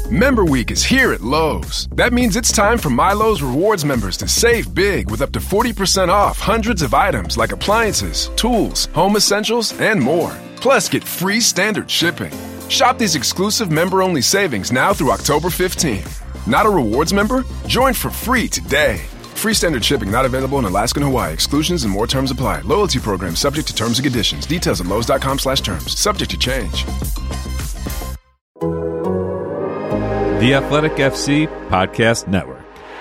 Member Week is here at Lowe's. That means it's time for MyLowe's Rewards members to save big with up to 40% off hundreds of items like appliances, tools, home essentials, and more. Plus, get free standard shipping. Shop these exclusive member-only savings now through October 15th. Not a rewards member? Join for free today. Free standard shipping not available in Alaska and Hawaii. Exclusions and more terms apply. Loyalty program subject to terms and conditions. Details at lowes.com/terms. Subject to change. The Athletic FC Podcast Network.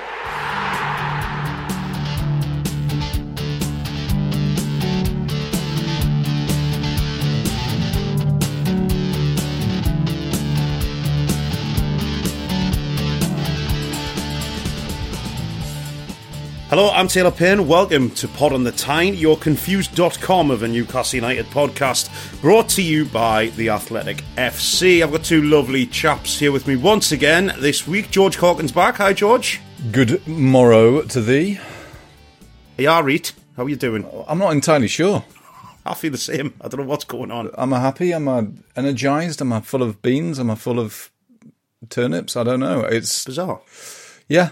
Hello, I'm Taylor Payne. Welcome to Pod on the Tyne, your confused.com of a Newcastle United podcast, brought to you by The Athletic FC. I've got two lovely chaps here with me once again this week. George Corkin's back. Hi, George. Good morrow to thee. Hey, Arit. How are you doing? I'm not entirely sure. I feel the same. I don't know what's going on. Am I happy? Am I energised? Am I full of beans? Am I full of turnips? I don't know. It's bizarre. Yeah,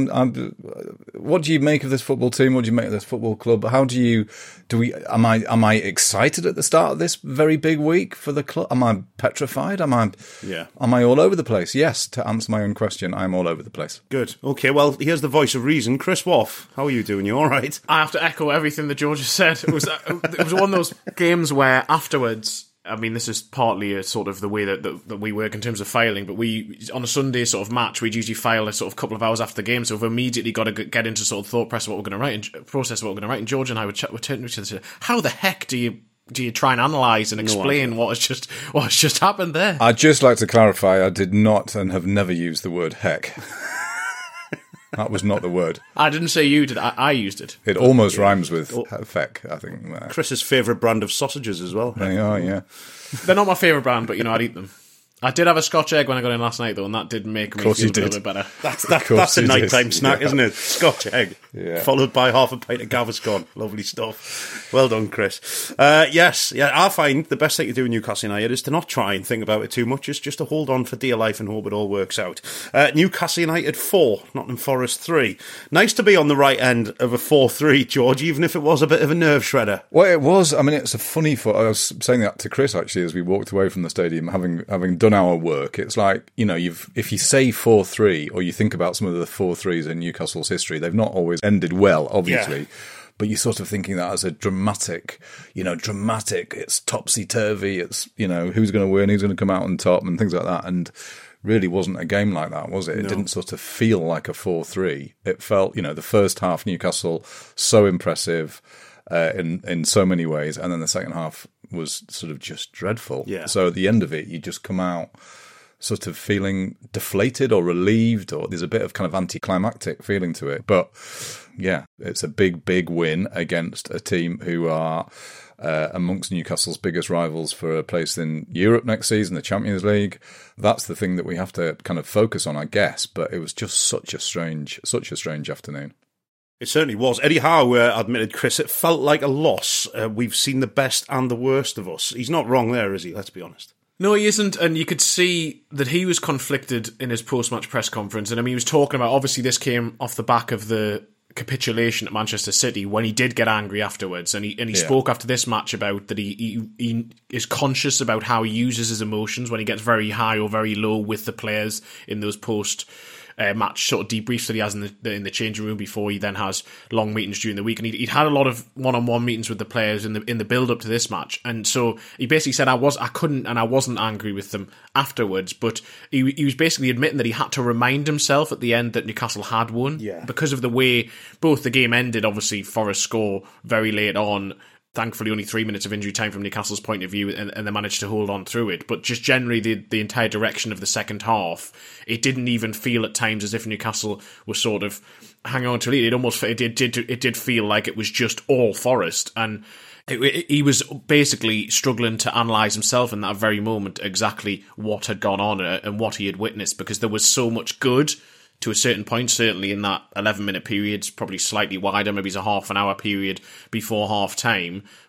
what do you make of this football team? What do you make of this football club? Am I excited at the start of this very big week for the club? Am I petrified? Am I all over the place? Yes, to answer my own question, I'm all over the place. Good. Okay, well, here's the voice of reason. Chris Woff, how are you doing? You all right? I have to echo everything that George has said. It was one of those games where afterwards, I mean, this is partly a sort of the way that we work in terms of filing, but we, on a Sunday sort of match, we'd usually file a sort of couple of hours after the game, so we've immediately got to get into sort of thought process what we're going to write and process what we're going to write. And George and I would turn to each other and say, how the heck do you try and analyse and explain what has just happened there? I'd just like to clarify, I did not and have never used the word heck. That was not the word. I didn't say you did. I used it. It almost rhymes with feck, I think. Chris's favourite brand of sausages as well. They are, yeah. They're not my favourite brand, but, I'd eat them. I did have a Scotch egg when I got in last night, though, and that did make me feel a little bit better. That's a nighttime snack, isn't it? Scotch egg. Yeah. Followed by half a pint of Gaviscon. Lovely stuff. Well done, Chris. Yes, I find the best thing to do in Newcastle United is to not try and think about it too much, just to hold on for dear life and hope it all works out. Newcastle United 4, Nottingham Forest 3. Nice to be on the right end of a 4-3, George, even if it was a bit of a nerve shredder. Well, it was. I mean, it's a funny... I was saying that to Chris, actually, as we walked away from the stadium, having done our work. It's like, if you say 4-3 or you think about some of the 4-3s in Newcastle's history, they've not always ended well, obviously. Yeah. But you're sort of thinking that as a dramatic, it's topsy-turvy, it's, who's going to win, who's going to come out on top and things like that. And really wasn't a game like that, was it? It didn't sort of feel like a 4-3. It felt, the first half, Newcastle, so impressive in so many ways. And then the second half was sort of just dreadful. Yeah. So at the end of it, you just come out sort of feeling deflated or relieved, or there's a bit of kind of anticlimactic feeling to it. But yeah, it's a big, big win against a team who are amongst Newcastle's biggest rivals for a place in Europe next season, the Champions League. That's the thing that we have to kind of focus on, I guess. But it was just such a strange afternoon. It certainly was. Eddie Howe admitted, Chris, it felt like a loss. We've seen the best and the worst of us. He's not wrong there, is he? Let's be honest. No, he isn't, and you could see that he was conflicted in his post-match press conference. And I mean, he was talking about, obviously this came off the back of the capitulation at Manchester City when he did get angry afterwards, and he spoke after this match about that he is conscious about how he uses his emotions when he gets very high or very low with the players in those match sort of debriefs that he has in the changing room before he then has long meetings during the week. And he'd had a lot of one-on-one meetings with the players in the build-up to this match. And so he basically said, I wasn't angry with them afterwards, but he was basically admitting that he had to remind himself at the end that Newcastle had won. Yeah. Because of the way both the game ended. Obviously, Forest score very late on. Thankfully, only 3 minutes of injury time from Newcastle's point of view, and they managed to hold on through it. But just generally, the entire direction of the second half, it didn't even feel at times as if Newcastle was sort of hanging on to it. It did feel like it was just all Forest, and he was basically struggling to analyse himself in that very moment exactly what had gone on and what he had witnessed, because there was so much good to a certain point, certainly in that 11-minute period, probably slightly wider, maybe it's a half an hour period before half-time.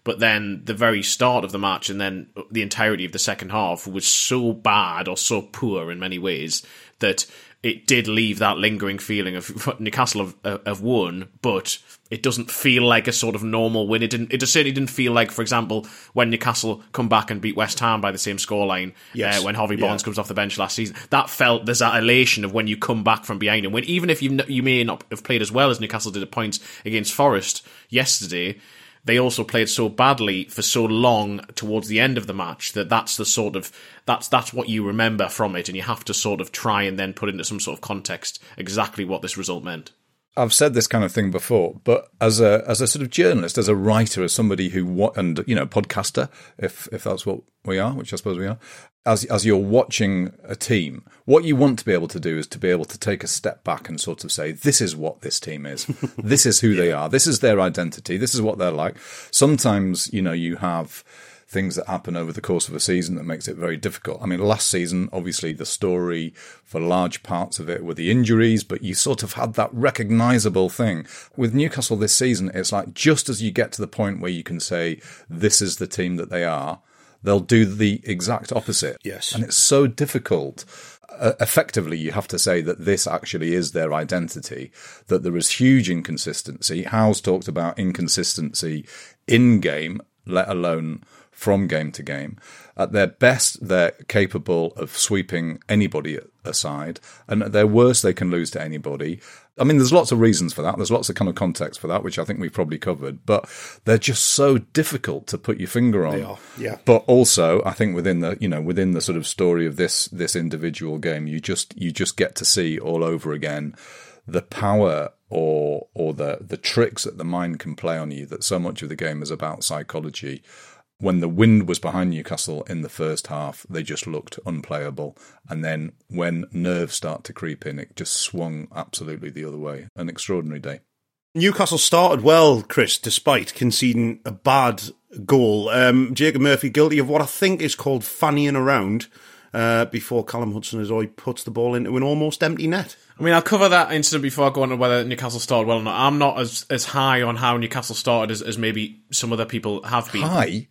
but then the very start of the match and then the entirety of the second half was so bad or so poor in many ways that it did leave that lingering feeling of Newcastle have won, but it doesn't feel like a sort of normal win. It certainly didn't feel like, for example, when Newcastle come back and beat West Ham by the same scoreline, when Harvey Barnes comes off the bench last season. That felt, there's that elation of when you come back from behind and when, even if you may not have played as well as Newcastle did at points against Forest yesterday, they also played so badly for so long towards the end of the match that's the sort of that's what you remember from it, and you have to sort of try and then put into some sort of context exactly what this result meant. I've said this kind of thing before, but as a sort of journalist, as a writer, as somebody and podcaster, if that's what we are, which I suppose we are, as you're watching a team, what you want to be able to do is to be able to take a step back and sort of say, this is what this team is. This is who they are. This is their identity. This is what they're like. Sometimes, you have things that happen over the course of a season that makes it very difficult. I mean, last season, obviously, the story for large parts of it were the injuries, but you sort of had that recognisable thing. With Newcastle this season, it's like just as you get to the point where you can say, this is the team that they are, they'll do the exact opposite. Yes. And it's so difficult. Effectively, you have to say that this actually is their identity, that there is huge inconsistency. Howe's talked about inconsistency in game, let alone from game to game. At their best, they're capable of sweeping anybody aside, and at their worst, they can lose to anybody. I mean, there's lots of reasons for that. There's lots of kind of context for that, which I think we've probably covered, but they're just so difficult to put your finger on. They are, yeah. But also, I think within the sort of story of this individual game, you just get to see all over again the power or the tricks that the mind can play on you, that so much of the game is about psychology. When the wind was behind Newcastle in the first half, they just looked unplayable. And then when nerves start to creep in, it just swung absolutely the other way. An extraordinary day. Newcastle started well, Chris, despite conceding a bad goal. Jacob Murphy guilty of what I think is called fannying around before Callum Hudson-Odoi puts the ball into an almost empty net. I mean, I'll cover that incident before I go on to whether Newcastle started well or not. I'm not as high on how Newcastle started as maybe some other people have been.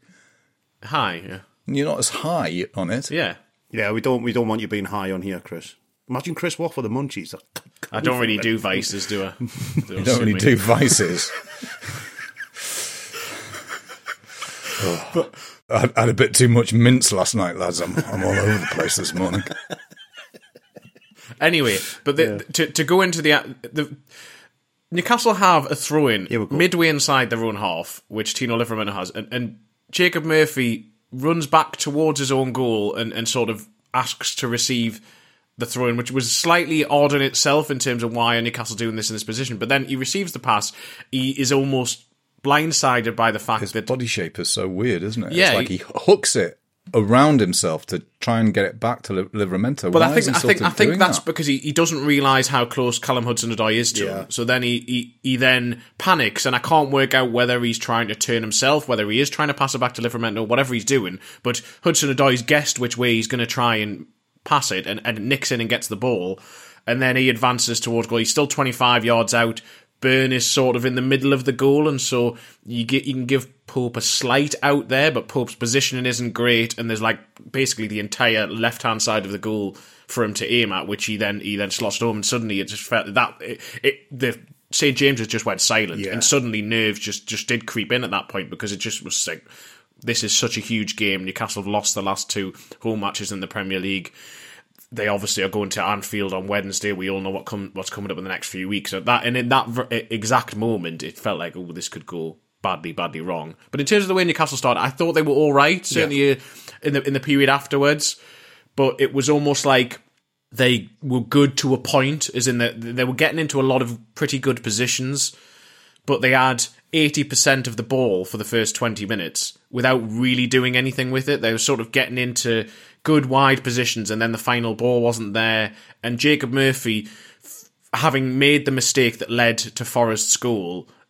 High, yeah. You're not as high on it. Yeah. Yeah, we don't want you being high on here, Chris. Imagine Chris Waugh for the munchies. I don't really do vices, do I? You don't really do vices. I had a bit too much mince last night, lads. I'm all over the place this morning. Anyway, but to go into the Newcastle have a throw-in midway inside their own half, which Tino Livramento has, and Jacob Murphy runs back towards his own goal and sort of asks to receive the throw-in, which was slightly odd in itself in terms of why are Newcastle doing this in this position. But then he receives the pass. He is almost blindsided by the fact that his body shape is so weird, isn't it? Yeah, it's like he hooks it around himself to try and get it back to Livramento. But I think that's because he doesn't realise how close Callum Hudson-Odoi is to him. So then he then panics, and I can't work out whether he's trying to turn himself, whether he is trying to pass it back to Livramento, whatever he's doing. But Hudson-Odoi's guessed which way he's going to try and pass it, and nicks in and gets the ball, and then he advances towards goal. He's still 25 yards out. Burn is sort of in the middle of the goal, and so you can give Pope a slight out there, but Pope's positioning isn't great, and there's like basically the entire left-hand side of the goal for him to aim at, which he then slots home, and suddenly it just felt that the St. James's just went silent, and suddenly nerves just did creep in at that point, because it just was like, this is such a huge game. Newcastle have lost the last 2 home matches in the Premier League. They obviously are going to Anfield on Wednesday. We all know what's coming up in the next few weeks. So in that exact moment, it felt like, oh, this could go badly wrong. But in terms of the way Newcastle started, I thought they were all right, certainly in the period afterwards. But it was almost like they were good to a point, as in that they were getting into a lot of pretty good positions, but they had 80% of the ball for the first 20 minutes without really doing anything with it. They were sort of getting into good wide positions, and then the final ball wasn't there. And Jacob Murphy, having made the mistake that led to Forest's goal,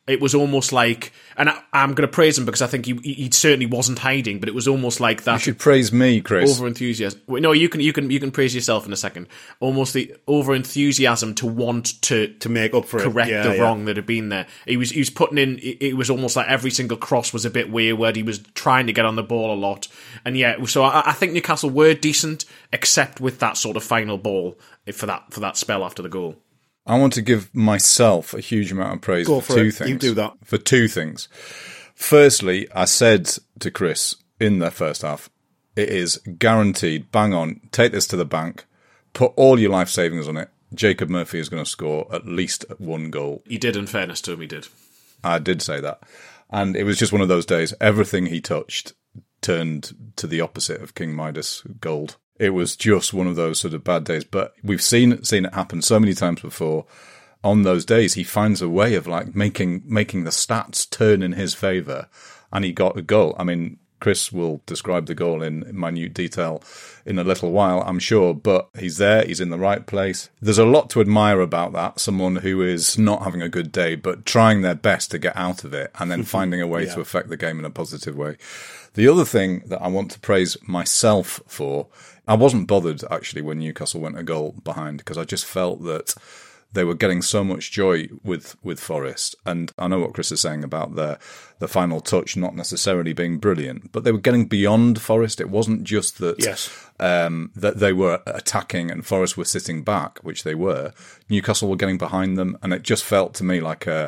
it was almost like, and I'm going to praise him because I think he certainly wasn't hiding, but it was almost like that. You should praise me, Chris. Over-enthusiasm. No, you can praise yourself in a second. Almost the over-enthusiasm to want to make up for correct the wrong that had been there. He was putting in, it was almost like every single cross was a bit wayward. He was trying to get on the ball a lot. And so I think Newcastle were decent, except with that sort of final ball for that spell after the goal. I want to give myself a huge amount of praise for two things. You do that. For two things. Firstly, I said to Chris in the first half, it is guaranteed, bang on, take this to the bank, put all your life savings on it. Jacob Murphy is going to score at least one goal. He did, in fairness to him, he did. I did say that. And it was just one of those days, everything he touched turned to the opposite of King Midas gold. It was just one of those sort of bad days. But we've seen it happen so many times before. On those days, he finds a way of like making the stats turn in his favour, and he got a goal. I mean, Chris will describe the goal in minute detail in a little while, I'm sure, but he's there, he's in the right place. There's a lot to admire about that, someone who is not having a good day, but trying their best to get out of it, and then finding a way to affect the game in a positive way. The other thing that I want to praise myself for, I wasn't bothered, actually, when Newcastle went a goal behind, because I just felt that they were getting so much joy with Forest. And I know what Chris is saying about the final touch not necessarily being brilliant, but they were getting beyond Forest. It wasn't just that that they were attacking and Forest were sitting back, which they were. Newcastle were getting behind them, and it just felt to me like a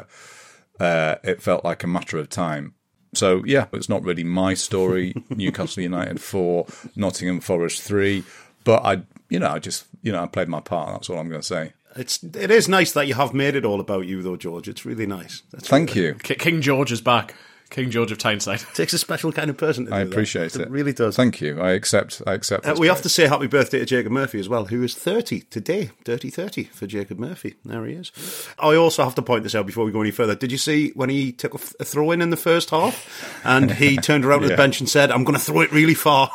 matter of time. So, yeah, it's not really my story. Newcastle United 4, Nottingham Forest 3. But I played my part. That's all I'm going to say. It is nice that you have made it all about you, though, George. It's really nice. Thank you. King George is back. King George of Tyneside. It takes a special kind of person to do that. I appreciate it. It really does. Thank you. I accept. We have to say happy birthday to Jacob Murphy as well, who is 30 today. Dirty 30 for Jacob Murphy. There he is. I also have to point this out before we go any further. Did you see when he took a throw in the first half and he turned around to the bench and said, "I'm going to throw it really far."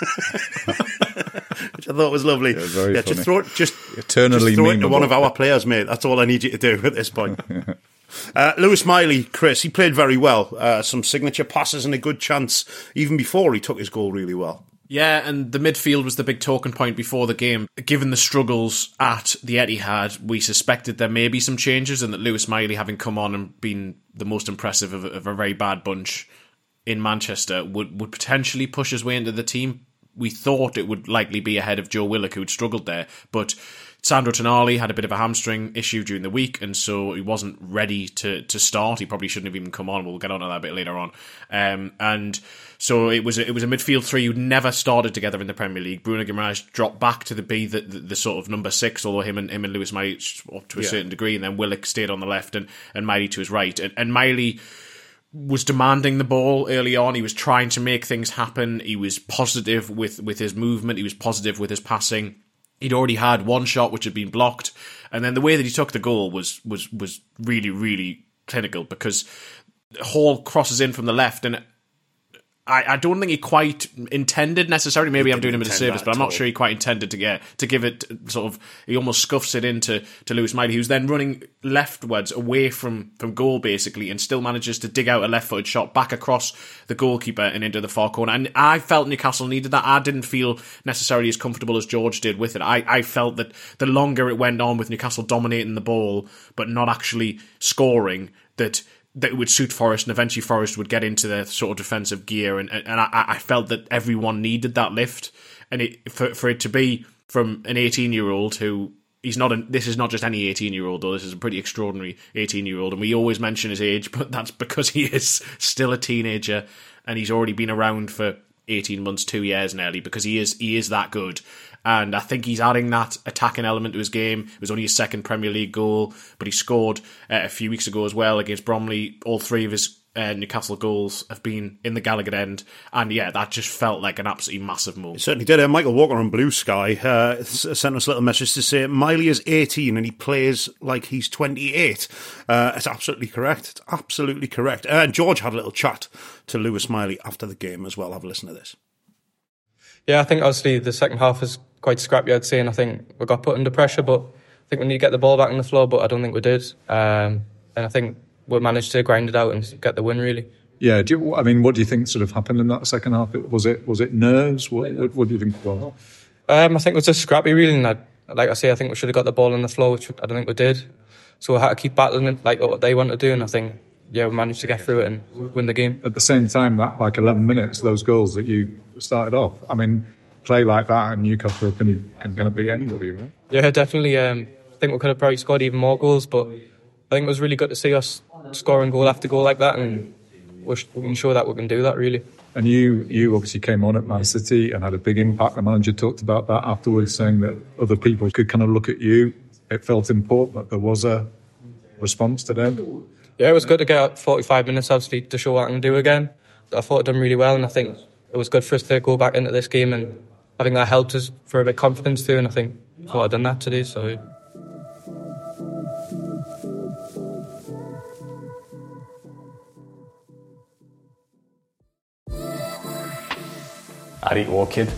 Which I thought was lovely. Yeah, very funny. Just throw it to one of our players, mate. That's all I need you to do at this point. Lewis Miley, Chris, he played very well. Some signature passes and a good chance even before he took his goal really well. Yeah, and the midfield was the big talking point before the game. Given the struggles at the Etihad, we suspected there may be some changes, and that Lewis Miley, having come on and been the most impressive of a very bad bunch in Manchester, would potentially push his way into the team. We thought it would likely be ahead of Joe Willock, who had struggled there, but Sandro Tonali had a bit of a hamstring issue during the week, and so he wasn't ready to start. He probably shouldn't have even come on. We'll get on to that a bit later on. And so it was a midfield three who never started together in the Premier League. Bruno Guimaraes dropped back to be the sort of number 6, although him and Lewis Miley up to a certain degree, and then Willock stayed on the left and Miley to his right. And Miley was demanding the ball early on. He was trying to make things happen. He was positive with his movement. He was positive with his passing. He'd already had one shot which had been blocked, and then the way that he took the goal was really, really clinical, because Hall crosses in from the left, and I don't think he quite intended necessarily. Maybe I'm doing him a disservice, but I'm not sure he quite intended to give it sort of. He almost scuffs it into Lewis Miley, who's then running leftwards away from goal basically, and still manages to dig out a left-footed shot back across the goalkeeper and into the far corner. And I felt Newcastle needed that. I didn't feel necessarily as comfortable as George did with it. I felt that the longer it went on with Newcastle dominating the ball but not actually scoring, that it would suit Forest, and eventually Forest would get into their sort of defensive gear, and I felt that everyone needed that lift, and for it to be from an 18-year-old who this is not just any 18-year-old though, this is a pretty extraordinary 18-year-old, and we always mention his age, but that's because he is still a teenager, and he's already been around for 18 months, 2 years nearly, because he is that good. And I think he's adding that attacking element to his game. It was only his second Premier League goal, but he scored a few weeks ago as well against Bromley. All 3 of his Newcastle goals have been in the Gallagher end. And yeah, that just felt like an absolutely massive move. It certainly did. Michael Walker on Blue Sky sent us a little message to say Miley is 18 and he plays like he's 28. It's absolutely correct. It's absolutely correct. And George had a little chat to Lewis Miley after the game as well. Have a listen to this. Yeah, I think obviously the second half was quite scrappy, I'd say, and I think we got put under pressure, but I think we need to get the ball back on the floor, but I don't think we did. And I think we managed to grind it out and get the win, really. Yeah, what do you think sort of happened in that second half? Was it nerves? What do you think it was? I think it was just scrappy, really. And like I say, I think we should have got the ball on the floor, which I don't think we did. So we had to keep battling it like what they want to do, and I think, we managed to get through it and win the game. At the same time, that 11 minutes, those goals that you started off, play like that and Newcastle can be anybody, right? Yeah, definitely. I think we could have probably scored even more goals, but I think it was really good to see us scoring goal after goal like that, and we can show that we can do that, really. And you obviously came on at Man City and had a big impact. The manager talked about that afterwards, saying that other people could kind of look at you. It felt important that there was a response to them. Yeah, it was good to get out 45 minutes, obviously, to show what I can do again. I thought I'd done really well, and I think it was good for us to go back into this game, and I think that helped us for a bit of confidence too, and I thought I'd done that today, so... Arik Orchid.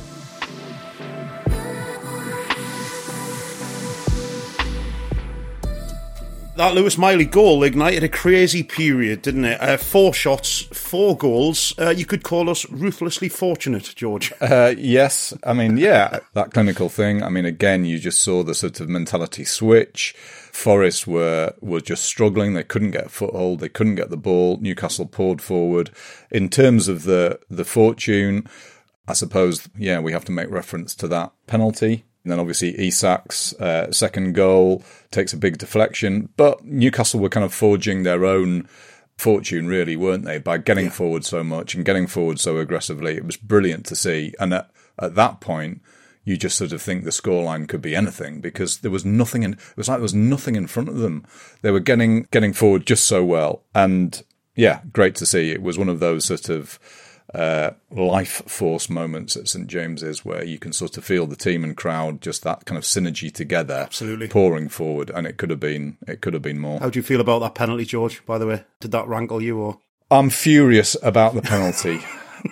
That Lewis Miley goal ignited a crazy period, didn't it? 4 shots, 4 goals. You could call us ruthlessly fortunate, George. Yes. That clinical thing. Again, you just saw the sort of mentality switch. Forest were just struggling. They couldn't get a foothold. They couldn't get the ball. Newcastle poured forward. In terms of the fortune, I suppose, we have to make reference to that penalty. And then obviously Isak's second goal takes a big deflection. But Newcastle were kind of forging their own fortune, really, weren't they, by getting forward so much and getting forward so aggressively. It was brilliant to see. And at that point, you just sort of think the scoreline could be anything, because there was nothing it was like there was nothing in front of them. They were getting forward just so well. And great to see. It was one of those sort of life force moments at St James's where you can sort of feel the team and crowd, just that kind of synergy together, absolutely pouring forward, and it could have been more. How do you feel about that penalty, George, by the way? Did that rankle you? Or I'm furious about the penalty.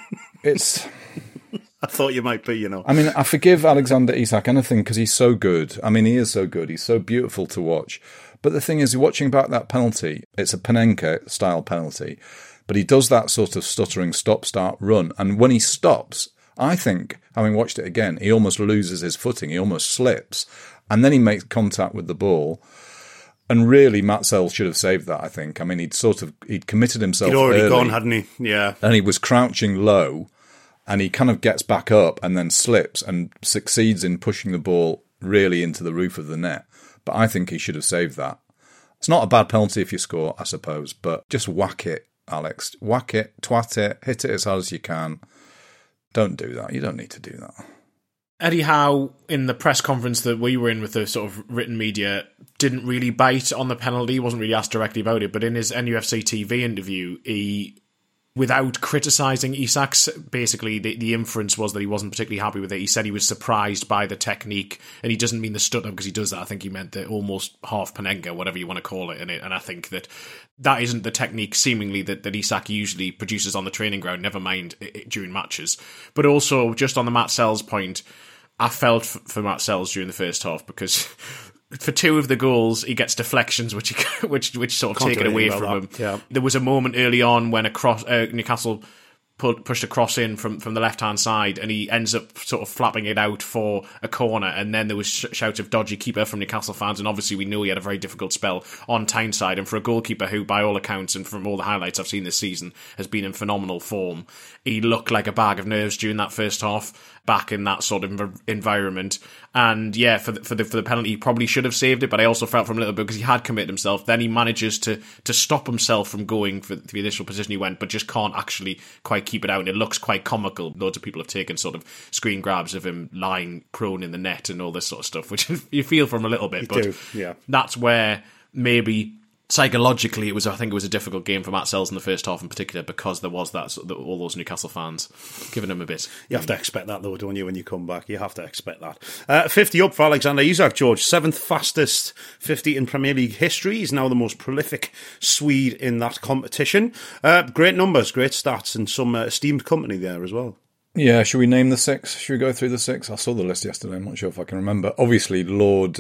I thought you might be, I forgive Alexander Isak anything because he's so good. He is so good. He's so beautiful to watch. But the thing is, watching back that penalty, it's a Panenka style penalty. But he does that sort of stuttering stop-start run. And when he stops, I think, having watched it again, he almost loses his footing. He almost slips. And then he makes contact with the ball. And really, Matt Sells should have saved that, I think. He'd committed himself early. He'd already gone, hadn't he? Yeah. And he was crouching low. And he kind of gets back up and then slips and succeeds in pushing the ball really into the roof of the net. But I think he should have saved that. It's not a bad penalty if you score, I suppose. But just whack it. Alex, whack it, twat it, hit it as hard as you can. Don't do that. You don't need to do that. Eddie Howe, in the press conference that we were in with the sort of written media, didn't really bite on the penalty. He wasn't really asked directly about it. But in his NUFC TV interview, he, without criticising Isak's, basically the inference was that he wasn't particularly happy with it. He said he was surprised by the technique, and he doesn't mean the stutter because he does that. I think he meant the almost half Panenka, whatever you want to call it. And I think that isn't the technique, seemingly, that Isak usually produces on the training ground, never mind during matches. But also, just on the Matt Sells point, I felt for Matt Sells during the first half, because for 2 of the goals, he gets deflections, which sort of take it away from him. Yeah. There was a moment early on when Newcastle pushed a cross in from the left-hand side, and he ends up sort of flapping it out for a corner, and then there was shouts of dodgy keeper from Newcastle fans, and obviously we knew he had a very difficult spell on Tyneside, and for a goalkeeper who, by all accounts, and from all the highlights I've seen this season, has been in phenomenal form, he looked like a bag of nerves during that first half, back in that sort of environment. And for the penalty, he probably should have saved it, but I also felt from a little bit because he had committed himself. Then he manages to stop himself from going for the initial position he went, but just can't actually quite keep it out. And it looks quite comical. Loads of people have taken sort of screen grabs of him lying prone in the net and all this sort of stuff, which you feel from a little bit. But that's where maybe psychologically, I think it was a difficult game for Matt Sells in the first half in particular, because there was all those Newcastle fans giving him a bit. You have to expect that, though, don't you, when you come back? You have to expect that. 50 up for Alexander Isak, George. 7th fastest 50 in Premier League history. He's now the most prolific Swede in that competition. Great numbers, great stats, and some esteemed company there as well. Yeah, should we name the 6? Should we go through the 6? I saw the list yesterday. I'm not sure if I can remember. Obviously, Lord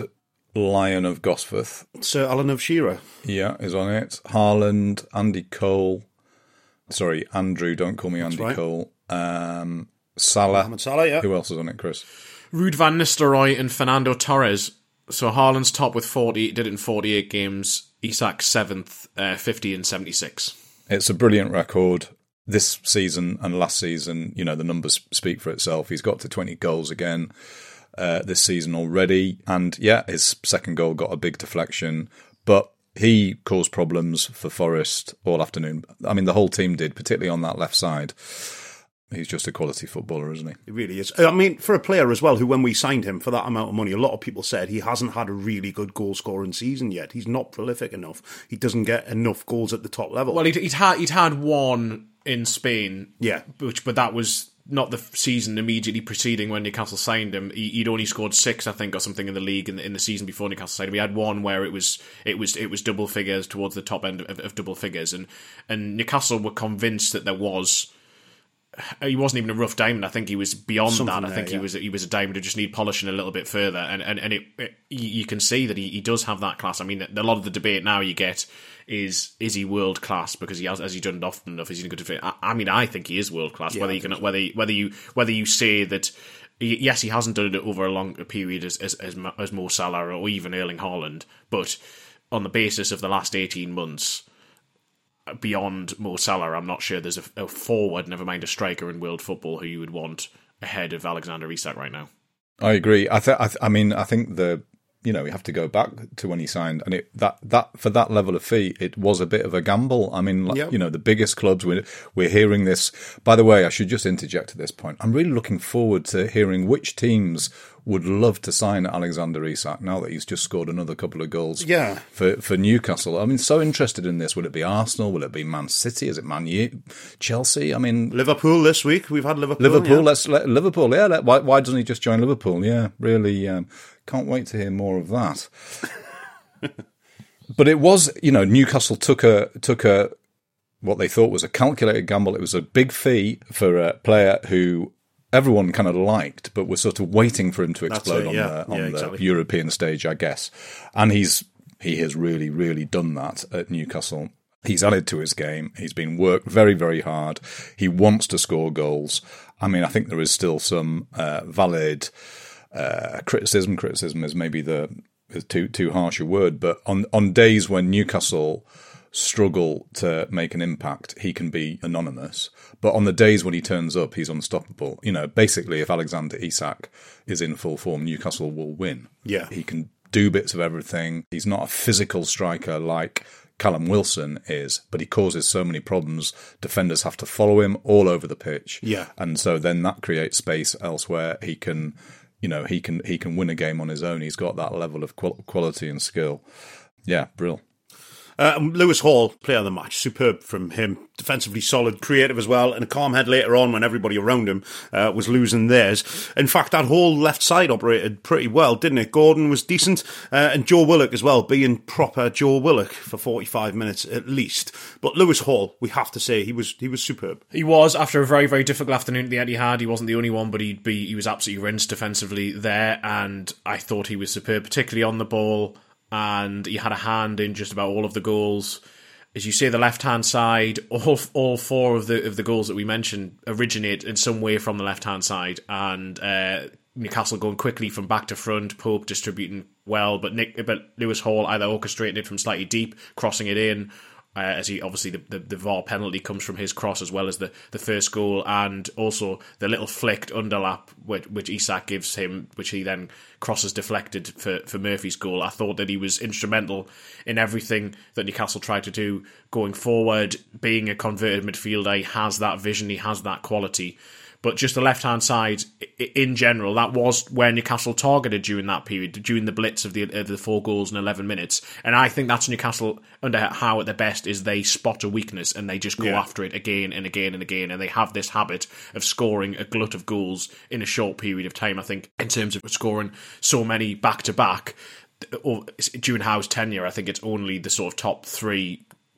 Lion of Gosforth. Sir Alan of Shearer. Yeah, is on it. Haaland, Andy Cole. Sorry, Andrew, don't call me Andy right. Cole. Salah. Mohamed Salah, yeah. Who else is on it, Chris? Ruud van Nistelrooy and Fernando Torres. So Haaland's top with 40, did it in 48 games. Isak 7th, 50 and 76. It's a brilliant record. This season and last season, the numbers speak for itself. He's got to 20 goals again this season already. And yeah, his second goal got a big deflection. But he caused problems for Forest all afternoon. I mean, the whole team did, particularly on that left side. He's just a quality footballer, isn't he? He really is. I mean, for a player as well, who when we signed him for that amount of money, a lot of people said he hasn't had a really good goal-scoring season yet. He's not prolific enough. He doesn't get enough goals at the top level. Well, he'd had one in Spain, yeah, but that was not the season immediately preceding when Newcastle signed him. He'd only scored 6, I think, or something in the league in the season before Newcastle signed him. He had one where it was double figures, towards the top end of double figures, and Newcastle were convinced that there was. He wasn't even a rough diamond. I think he was beyond something that. I think he was a diamond who just need polishing a little bit further. And you can see that he does have that class. I mean, a lot of the debate now you get is he world class because has he done it often enough? Is he good to? I mean, I think he is world class. Yeah, whether you say that. Yes, he hasn't done it over a long period as Mo Salah or even Erling Haaland, but on the basis of the last 18 months. Beyond Mo Salah, I'm not sure there's a forward, never mind a striker in world football who you would want ahead of Alexander Isak right now. I agree. I think we have to go back to when he signed, and that for that level of fee, it was a bit of a gamble. I mean, the biggest clubs, we're hearing this. By the way, I should just interject at this point. I'm really looking forward to hearing which teams would love to sign Alexander Isak now that he's just scored another couple of goals for Newcastle. I mean, so interested in this. Will it be Arsenal? Will it be Man City? Is it Man U? Chelsea? I mean... Liverpool this week. We've had Liverpool. Liverpool, yeah. Why doesn't he just join Liverpool? Yeah, really can't wait to hear more of that. But it was, Newcastle took a what they thought was a calculated gamble. It was a big fee for a player who... everyone kind of liked, but was sort of waiting for him to explode on the European stage, I guess. And he has really, really done that at Newcastle. He's added to his game. He's been worked very, very hard. He wants to score goals. I mean, I think there is still some valid criticism. Criticism is maybe too harsh a word, but on days when Newcastle struggle to make an impact, he can be anonymous. But on the days when he turns up, he's unstoppable. Basically, if Alexander Isak is in full form, Newcastle will win. Yeah. He can do bits of everything. He's not a physical striker like Callum Wilson is, but he causes so many problems. Defenders have to follow him all over the pitch. Yeah. And so then that creates space elsewhere. He can win a game on his own. He's got that level of quality and skill. Yeah, brilliant. Lewis Hall, player of the match, superb from him. Defensively solid, creative as well, and a calm head later on when everybody around him was losing theirs. In fact, that whole left side operated pretty well, didn't it? Gordon was decent, and Joe Willock as well, being proper Joe Willock for 45 minutes at least. But Lewis Hall, we have to say, he was superb. He was, after a very, very difficult afternoon at the Etihad. He wasn't the only one, but he was absolutely rinsed defensively there, and I thought he was superb, particularly on the ball. And he had a hand in just about all of the goals. As you say, the left-hand side, all four of the goals that we mentioned originate in some way from the left-hand side. And Newcastle going quickly from back to front, Pope distributing well, but Lewis Hall either orchestrating it from slightly deep, crossing it in, as he obviously the VAR penalty comes from his cross as well as the first goal, and also the little flicked underlap which Isak gives him, which he then crosses deflected for Murphy's goal. I thought that he was instrumental in everything that Newcastle tried to do going forward. Being a converted midfielder, he has that vision, he has that quality. But just the left-hand side, in general, that was where Newcastle targeted during that period, during the blitz of the 4 goals in 11 minutes. And I think that's Newcastle under Howe at their best, is they spot a weakness and they just go after it again and again and again. And they have this habit of scoring a glut of goals in a short period of time. I think in terms of scoring so many back-to-back, during Howe's tenure, I think it's only the sort of top 3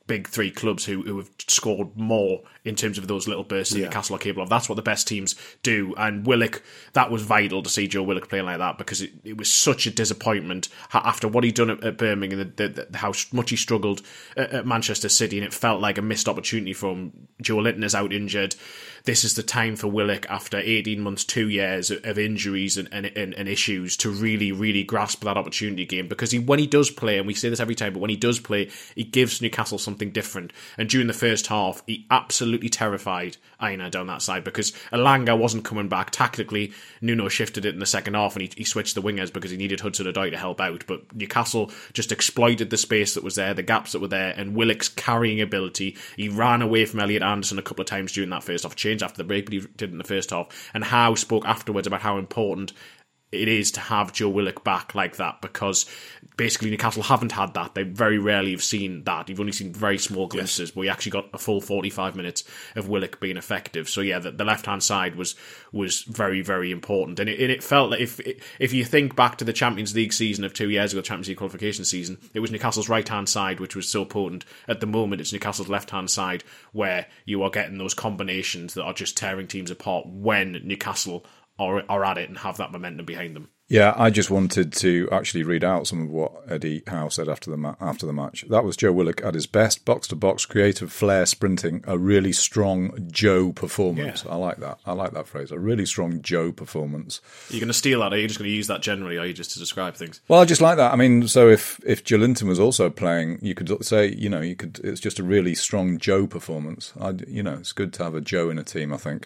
big three clubs who have scored more in terms of those little bursts that Newcastle are capable of. That's what the best teams do. And Willock, that was vital to see Joe Willock playing like that, because it was such a disappointment after what he'd done at Birmingham, how much he struggled at Manchester City, and it felt like a missed opportunity for him. Joe Linton is out injured. This is the time for Willock, after 18 months, 2 years of injuries and issues, to really, really grasp that opportunity game. Because when he does play, and we say this every time, but when he does play, he gives Newcastle something different. And during the first half, he absolutely terrified Aina down that side, because Elanga wasn't coming back. Tactically, Nuno shifted it in the second half, and he switched the wingers because he needed Hudson-Odoi to help out. But Newcastle just exploited the space that was there, the gaps that were there, and Willock's carrying ability. He ran away from Elliot Anderson a couple of times during that first half. Changed after the break, but he did in the first half. And Howe spoke afterwards about how important it is to have Joe Willock back like that, because basically Newcastle haven't had that. They very rarely have seen that. You've only seen very small glimpses, but we actually got a full 45 minutes of Willock being effective. So yeah, the left-hand side was very, very important. And it felt like, if you think back to the Champions League season of 2 years ago, the Champions League qualification season, it was Newcastle's right-hand side which was so potent. At the moment, it's Newcastle's left-hand side where you are getting those combinations that are just tearing teams apart when Newcastle are at it and have that momentum behind them. Yeah, I just wanted to actually read out some of what Eddie Howe said after the match. That was Joe Willock at his best, box-to-box, creative flair, sprinting, a really strong Joe performance. Yeah. I like that phrase, a really strong Joe performance. Are you going to steal that, or are you just going to use that generally, or are you just to describe things? Well, I just like that. I mean, so if Joe Linton was also playing, you could say, it's just a really strong Joe performance. It's good to have a Joe in a team, I think.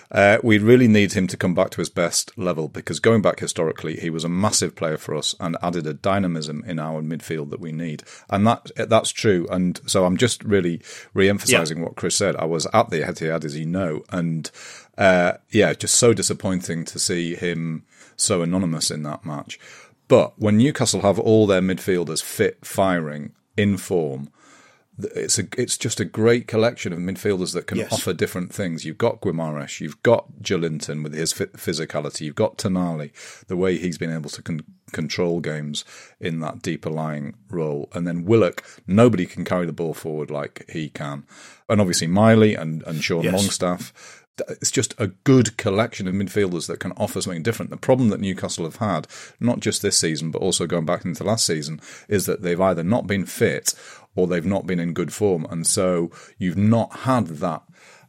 We really need him to come back to his best level, because going back historically, he was a massive player for us and added a dynamism in our midfield that we need. And that's true. And so I'm just really re-emphasising what Chris said. I was at the Etihad, as you know, and just so disappointing to see him so anonymous in that match. But when Newcastle have all their midfielders fit, firing, in form, it's just a great collection of midfielders that can offer different things. You've got Guimaraes, you've got Joelinton with his physicality, you've got Tonali, the way he's been able to control games in that deeper lying role. And then Willock, nobody can carry the ball forward like he can. And obviously Miley and Sean Longstaff. It's just a good collection of midfielders that can offer something different. The problem that Newcastle have had, not just this season, but also going back into last season, is that they've either not been fit or they've not been in good form. And so you've not had that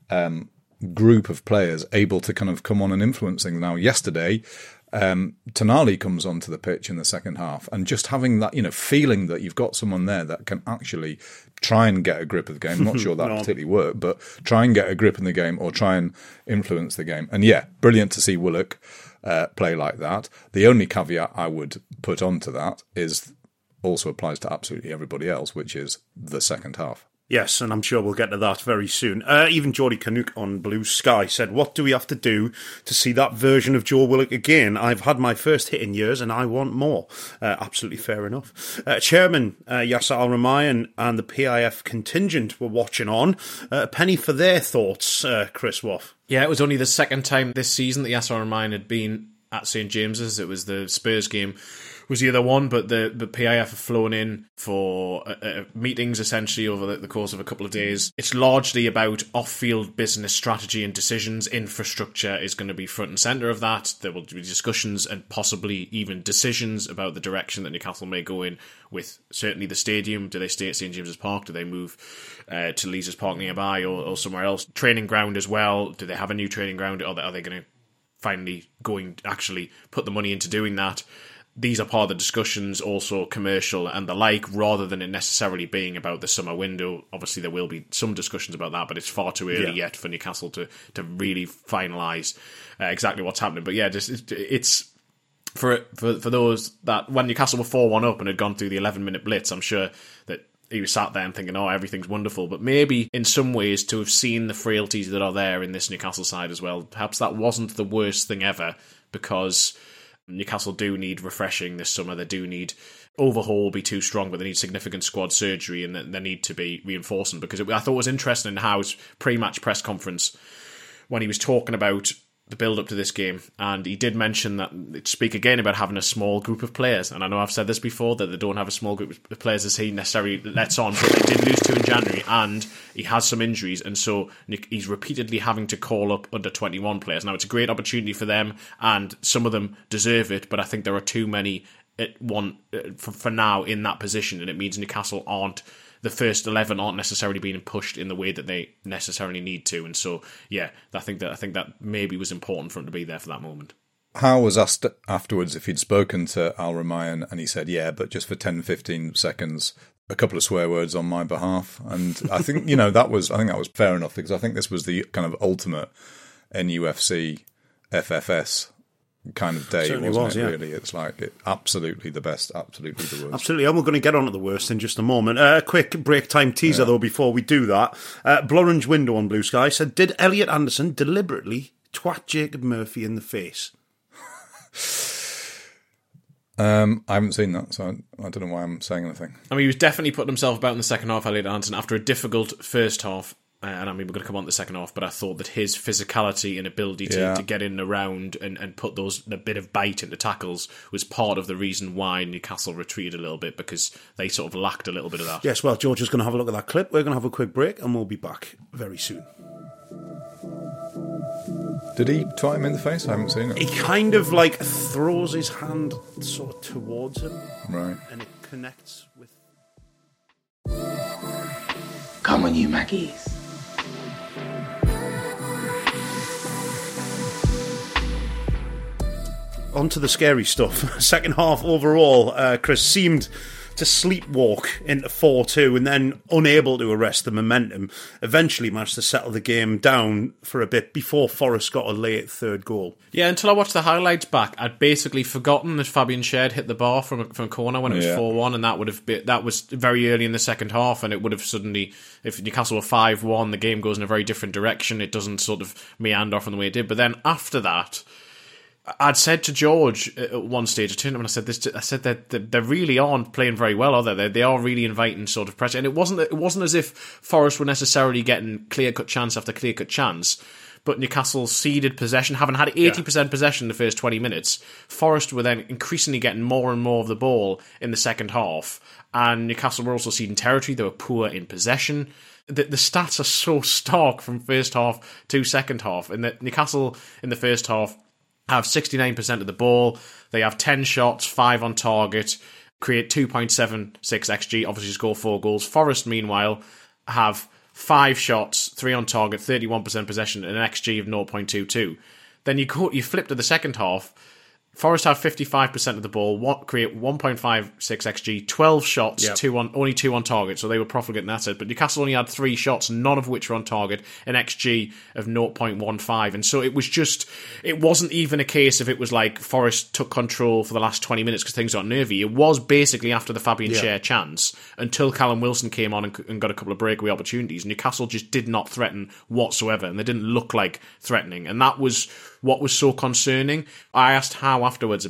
group of players able to kind of come on and influence things. Now, yesterday, Tonali comes onto the pitch in the second half, and just having that, feeling that you've got someone there that can actually try and get a grip of the game. I'm not sure that particularly worked, but try and get a grip in the game or try and influence the game. And yeah, brilliant to see Willock play like that. The only caveat I would put onto that also applies to absolutely everybody else, which is the second half. Yes, and I'm sure we'll get to that very soon. Even Geordie Canuck on Blue Sky said, "What do we have to do to see that version of Joe Willock again? I've had my first hit in years and I want more." Absolutely fair enough. Chairman Yasser Al-Rumayyan and the PIF contingent were watching on. A penny for their thoughts, Chris Waugh. Yeah, it was only the second time this season that Yasser Al-Rumayyan had been at St James's. It was the Spurs game was the other one, but the PIF have flown in for meetings essentially over the course of a couple of days. It's largely about off-field business strategy and decisions. Infrastructure is going to be front and centre of that. There will be discussions and possibly even decisions about the direction that Newcastle may go in with certainly the stadium. Do they stay at St James's Park? Do they move to Leazes Park nearby or somewhere else? Training ground as well. Do they have a new training ground? Are they going to finally actually put the money into doing that? These are part of the discussions, also commercial and the like, rather than it necessarily being about the summer window. Obviously, there will be some discussions about that, but it's far too early yet for Newcastle to really finalise exactly what's happening. But yeah, it's for those that when Newcastle were 4-1 up and had gone through the 11-minute blitz, I'm sure that he was sat there and thinking, oh, everything's wonderful. But maybe in some ways to have seen the frailties that are there in this Newcastle side as well, perhaps that wasn't the worst thing ever, because Newcastle do need refreshing this summer. They do need overhaul, be too strong, but they need significant squad surgery and they need to be reinforcing. Because I thought it was interesting in Howe's pre-match press conference when he was talking about the build-up to this game, and he did mention that, speak again about having a small group of players, and I know I've said this before, that they don't have a small group of players as he necessarily lets on, but they did lose 2 in January, and he has some injuries, and so he's repeatedly having to call up under 21 players. Now, it's a great opportunity for them, and some of them deserve it, but I think there are too many for now in that position, and it means Newcastle aren't, the first 11 aren't necessarily being pushed in the way that they necessarily need to, and so I think that maybe was important for him to be there for that moment. Howe was asked afterwards if he'd spoken to Al Ramayan, and he said, yeah, but just for 10-15 seconds, a couple of swear words on my behalf. And I think, that was fair enough, because I think this was the kind of ultimate NUFC FFS kind of day, wasn't it, really? It's like absolutely the best, absolutely the worst. Absolutely, and we're going to get on to the worst in just a moment. A quick break time teaser, though, before we do that. Blorenge Window on Blue Sky said, did Elliot Anderson deliberately twat Jacob Murphy in the face? I haven't seen that, so I don't know why I'm saying anything. I mean, he was definitely putting himself about in the second half, Elliot Anderson, after a difficult first half. And I mean, we're going to come on to the second half, but I thought that his physicality and ability to get in and around and put a bit of bite into tackles was part of the reason why Newcastle retreated a little bit, because they sort of lacked a little bit of that. Yes, well, George is going to have a look at that clip. We're going to have a quick break, and we'll be back very soon. Did he twat him in the face? I haven't seen it. He kind of throws his hand sort of towards him. Right. And it connects with... Come on, you Mackies. On to the scary stuff. Second half overall, Chris seemed to sleepwalk into 4-2 and then, unable to arrest the momentum, eventually managed to settle the game down for a bit before Forest got a late third goal. Yeah, until I watched the highlights back, I'd basically forgotten that Fabian Schär hit the bar from a corner when it was 4-1, and that was very early in the second half, and it would have suddenly, if Newcastle were 5-1, the game goes in a very different direction. It doesn't sort of meander off in the way it did. But then after that, I'd said to George at one stage, I turned to him and I said that they really aren't playing very well, are they? They are really inviting sort of pressure, and it wasn't as if Forest were necessarily getting clear-cut chance after clear-cut chance, but Newcastle ceded possession, having had 80% possession in the first 20 minutes. Forest were then increasingly getting more and more of the ball in the second half, and Newcastle were also ceding territory. They were poor in possession. The stats are so stark from first half to second half, and that Newcastle in the first half have 69% of the ball. They have 10 shots, 5 on target, create 2.76 XG, obviously score 4 goals. Forest, meanwhile, have 5 shots, 3 on target, 31% possession, and an XG of 0.22. Then you flip to the second half. Forest have 55% of the ball, create 1.56 XG, 12 shots, only 2 on target, so they were profligate in that sense. But Newcastle only had 3 shots, none of which were on target, an XG of 0.15. And so it wasn't even a case if it was like Forest took control for the last 20 minutes because things got nervy. It was basically after the Fabian Schär chance, until Callum Wilson came on and got a couple of breakaway opportunities. Newcastle just did not threaten whatsoever, and they didn't look like threatening. And that was what was so concerning. I asked Howe afterwards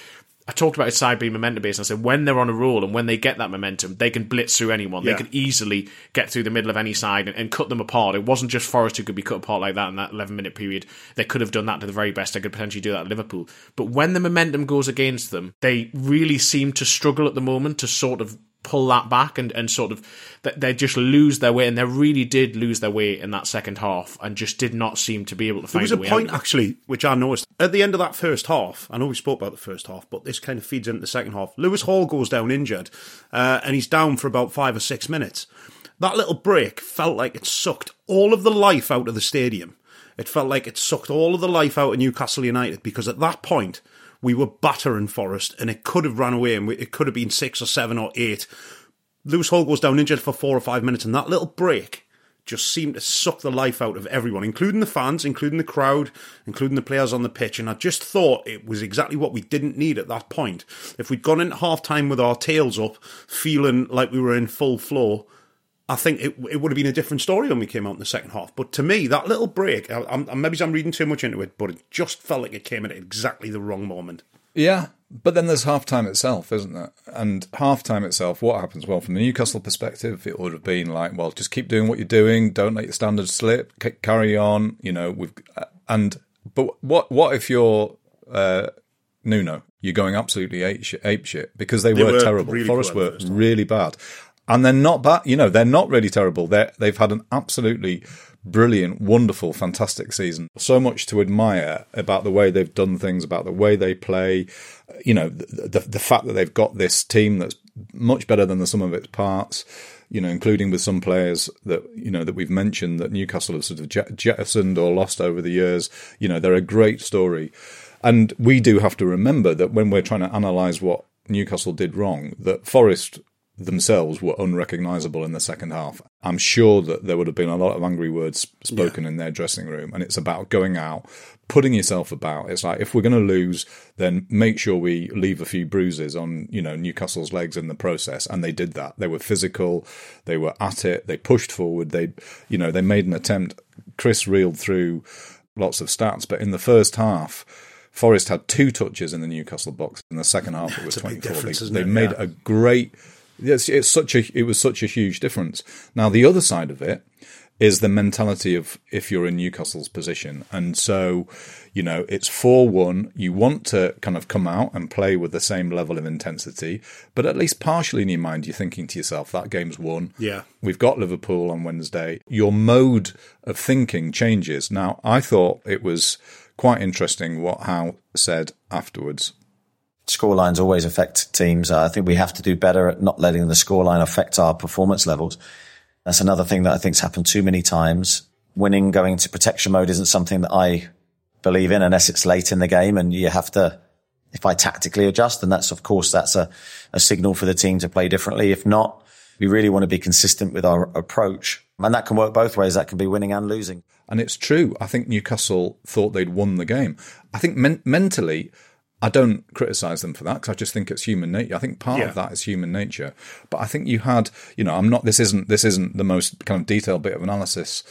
I talked about his side being momentum based, and I said when they're on a roll and when they get that momentum, they can blitz through anyone. They can easily get through the middle of any side and cut them apart. It wasn't just Forest who could be cut apart like that in that 11-minute period. They could have done that to the very best. They could potentially do that at Liverpool. But when the momentum goes against them, they really seem to struggle at the moment to sort of pull that back and sort of they just lose their way, and they really did lose their way in that second half and just did not seem to be able to find a way out. There was a point actually which I noticed at the end of that first half. I know we spoke about the first half, but this kind of feeds into the second half. Lewis Hall goes down injured, and he's down for about 5 or 6 minutes. That little break felt like it sucked all of the life out of the stadium. It felt like it sucked all of the life out of Newcastle United, because at that point we were battering Forest, and it could have run away, and it could have been 6 or 7 or 8. Lewis Hall goes down injured for 4 or 5 minutes, and that little break just seemed to suck the life out of everyone, including the fans, including the crowd, including the players on the pitch. And I just thought it was exactly what we didn't need at that point. If we'd gone into half-time with our tails up, feeling like we were in full flow, I think it would have been a different story when we came out in the second half. But to me, that little break, maybe I'm reading too much into it, but it just felt like it came at exactly the wrong moment. Yeah, but then there's half-time itself, isn't there? And half-time itself, what happens? Well, from the Newcastle perspective, it would have been like, well, just keep doing what you're doing, don't let your standards slip, carry on, and But what if you're Nuno? You're going absolutely apeshit because they were terrible. Really Forest were really bad. And they're not bad. They're not really terrible. They've had an absolutely brilliant, wonderful, fantastic season. So much to admire about the way they've done things, about the way they play. The fact that they've got this team that's much better than the sum of its parts. Including with some players that that we've mentioned that Newcastle have sort of jettisoned or lost over the years. They're a great story, and we do have to remember that when we're trying to analyse what Newcastle did wrong, that Forest themselves were unrecognisable in the second half. I'm sure that there would have been a lot of angry words spoken in their dressing room, and it's about going out, putting yourself about. It's like, if we're going to lose, then make sure we leave a few bruises on, Newcastle's legs in the process. And they did that. They were physical. They were at it. They pushed forward. They made an attempt. Chris reeled through lots of stats, but in the first half, Forest had 2 touches in the Newcastle box. In the second half, it was 24. They made a great. It was such a huge difference. Now, the other side of it is the mentality of if you're in Newcastle's position. And so, it's 4-1. You want to kind of come out and play with the same level of intensity, but at least partially in your mind, you're thinking to yourself, that game's won. Yeah. We've got Liverpool on Wednesday. Your mode of thinking changes. Now, I thought it was quite interesting what Howe said afterwards. Scorelines always affect teams. I think we have to do better at not letting the scoreline affect our performance levels. That's another thing that I think's happened too many times. Winning, going into protection mode isn't something that I believe in unless it's late in the game, and you have to, if I tactically adjust, then that's a signal for the team to play differently. If not, we really want to be consistent with our approach. And that can work both ways. That can be winning and losing. And it's true. I think Newcastle thought they'd won the game. I think mentally, I don't criticise them for that because I just think it's human nature. I think part of that is human nature. But I think you had, this isn't the most kind of detailed bit of analysis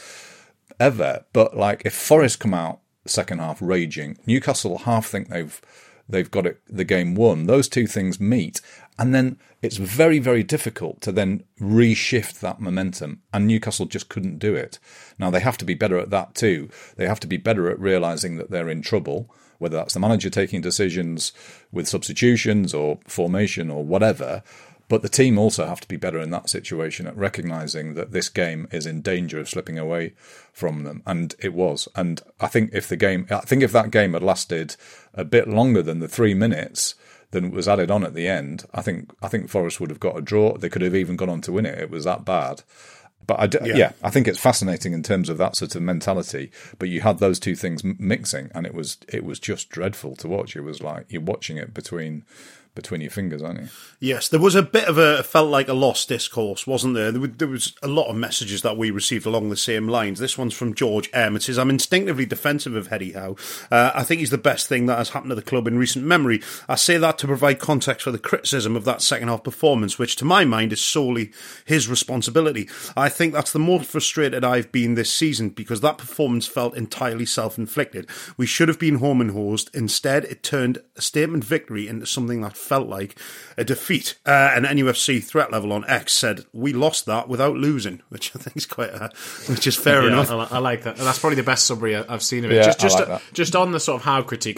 ever. But like, if Forest come out second half raging, Newcastle half think they've got the game won. Those two things meet, and then it's very, very difficult to then reshift that momentum. And Newcastle just couldn't do it. Now they have to be better at that too. They have to be better at realising that they're in trouble, whether that's the manager taking decisions with substitutions or formation or whatever. But the team also have to be better in that situation at recognising that this game is in danger of slipping away from them. And it was. And I think if that game had lasted a bit longer than the 3 minutes than was added on at the end, I think Forest would have got a draw. They could have even gone on to win it. It was that bad. But I think it's fascinating in terms of that sort of mentality. But you had those two things mixing, and it was just dreadful to watch. It was like you're watching it between your fingers, aren't you? Yes, there was a bit of felt like a lost discourse, wasn't there? There was a lot of messages that we received along the same lines. This one's from George M. It says, I'm instinctively defensive of Eddie Howe. I think he's the best thing that has happened to the club in recent memory. I say that to provide context for the criticism of that second half performance, which to my mind is solely his responsibility. I think that's the more frustrated I've been this season because that performance felt entirely self-inflicted. We should have been home and hosed. Instead, it turned a statement victory into something that felt like a defeat. An NUFC threat level on X said, we lost that without losing, which I think is which is fair enough. I like that. And that's probably the best summary I've seen of it. Yeah, just on the sort of Howe critique,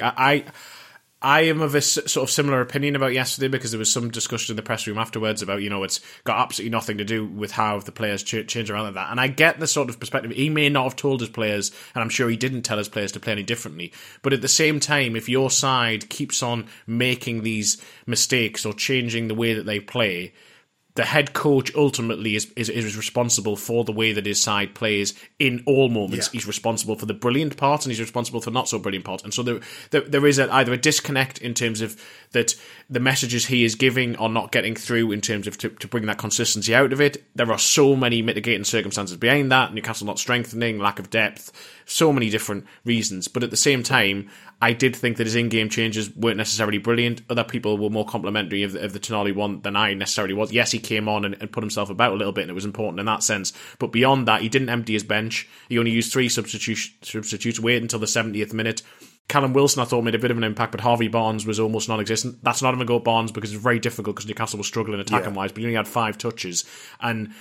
I am of a sort of similar opinion about yesterday because there was some discussion in the press room afterwards about, it's got absolutely nothing to do with how the players change around like that. And I get the sort of perspective. He may not have told his players, and I'm sure he didn't tell his players to play any differently. But at the same time, if your side keeps on making these mistakes or changing the way that they play, the head coach ultimately is responsible for the way that his side plays in all moments. Yeah. He's responsible for the brilliant parts and he's responsible for not so brilliant parts. And so there is either a disconnect in terms of that the messages he is giving are not getting through in terms of to bring that consistency out of it. There are so many mitigating circumstances behind that. Newcastle not strengthening, lack of depth, so many different reasons. But at the same time, I did think that his in-game changes weren't necessarily brilliant. Other people were more complimentary of the Tonali one than I necessarily was. Yes, he came on and put himself about a little bit, and it was important in that sense. But beyond that, he didn't empty his bench. He only used 3 substitutes, waited until the 70th minute. Callum Wilson, I thought, made a bit of an impact, but Harvey Barnes was almost non-existent. That's not even go Barnes because it's very difficult because Newcastle was struggling attacking-wise, but he only had 5 touches. And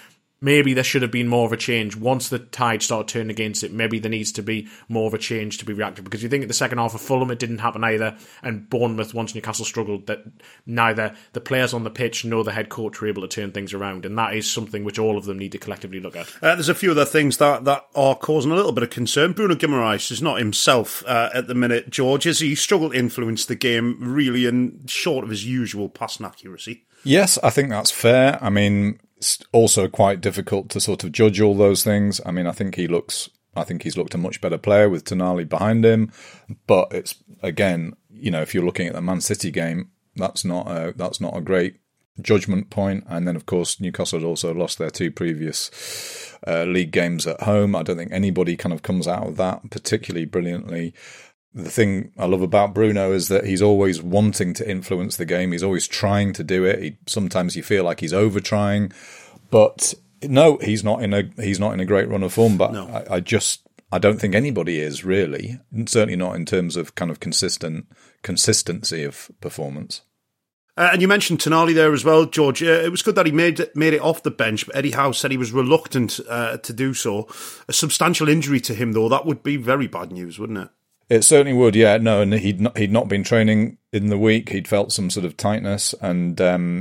maybe there should have been more of a change. Once the tide started turning against it, maybe there needs to be more of a change to be reactive. Because you think at the second half of Fulham, it didn't happen either. And Bournemouth, once Newcastle struggled, that neither the players on the pitch nor the head coach were able to turn things around. And that is something which all of them need to collectively look at. There's a few other things that are causing a little bit of concern. Bruno Guimaraes is not himself at the minute, George. Has he struggled to influence the game really and short of his usual passing accuracy? Yes, I think that's fair. I mean, it's also quite difficult to sort of judge all those things. I mean, I think he's looked a much better player with Tonali behind him. But it's, again, if you're looking at the Man City game, that's not a great judgment point. And then, of course, Newcastle had also lost their 2 previous league games at home. I don't think anybody kind of comes out of that particularly brilliantly. The thing I love about Bruno is that he's always wanting to influence the game. He's always trying to do it. Sometimes you feel like he's over trying, but no, he's not in a great run of form. But no. I don't think anybody is really, certainly not in terms of kind of consistency of performance. And you mentioned Tonali there as well, George. It was good that he made it off the bench, but Eddie Howe said he was reluctant to do so. A substantial injury to him, though, that would be very bad news, wouldn't it? It certainly would, yeah. No, and he'd not been training in the week. He'd felt some sort of tightness, and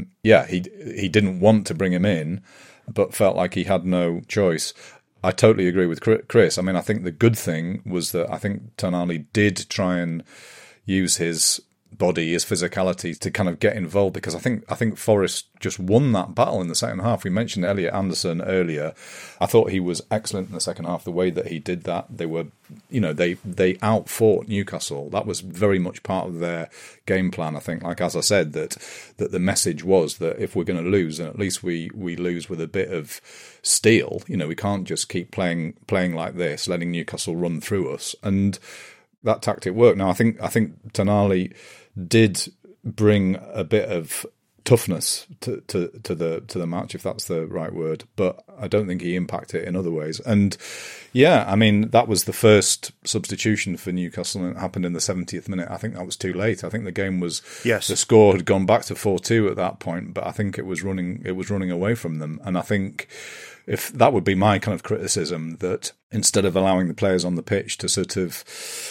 he didn't want to bring him in, but felt like he had no choice. I totally agree with Chris. I mean, I think the good thing was that I think Tonali did try and use his body, his physicality to kind of get involved, because I think Forest just won that battle in the second half. We mentioned Elliot Anderson earlier. I thought he was excellent in the second half, the way that he did that. They were, they outfought Newcastle. That was very much part of their game plan, I think. Like, as I said, that the message was that if we're going to lose, then at least we lose with a bit of steel. We can't just keep playing like this, letting Newcastle run through us. And that tactic worked. Now, I think Tonali did bring a bit of toughness to the match, if that's the right word, but I don't think he impacted it in other ways. And yeah, I mean, that was the first substitution for Newcastle, and it happened in the 70th minute. I think that was too late. I think the game was, the score had gone back to 4-2 at that point, but I think it was running away from them. And I think if that would be my kind of criticism, that instead of allowing the players on the pitch to sort of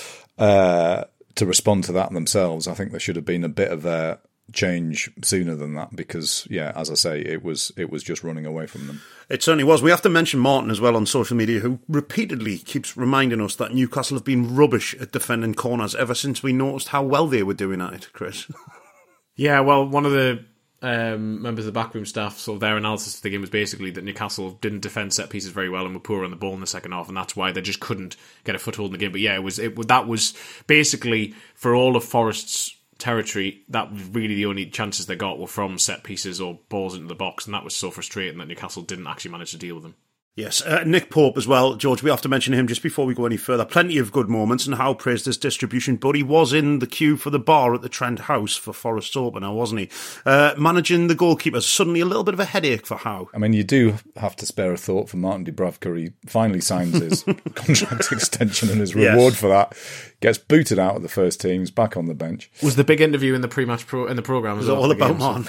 to respond to that themselves, I think there should have been a bit of a change sooner than that, because, yeah, as I say, it was just running away from them. It certainly was. We have to mention Martin as well on social media, who repeatedly keeps reminding us that Newcastle have been rubbish at defending corners ever since we noticed how well they were doing at it, Chris. Yeah, well, one of the members of the backroom staff, so their analysis of the game was basically that Newcastle didn't defend set pieces very well and were poor on the ball in the second half, and that's why they just couldn't get a foothold in the game. But yeah, that was basically, for all of Forest's territory, that was really the only chances they got were from set pieces or balls into the box, and that was so frustrating that Newcastle didn't actually manage to deal with them. Yes, Nick Pope as well, George, we have to mention him just before we go any further. Plenty of good moments, and Howe praised his distribution, but he was in the queue for the bar at the Trent House for Forest's opener, wasn't he? Managing the goalkeepers, suddenly a little bit of a headache for Howe. I mean, you do have to spare a thought for Martin Dubravka. He finally signs his contract extension, and his reward for that gets booted out of the first team. He's back on the bench. Was the big interview in the pre-match in the programme? Was it all about Martin?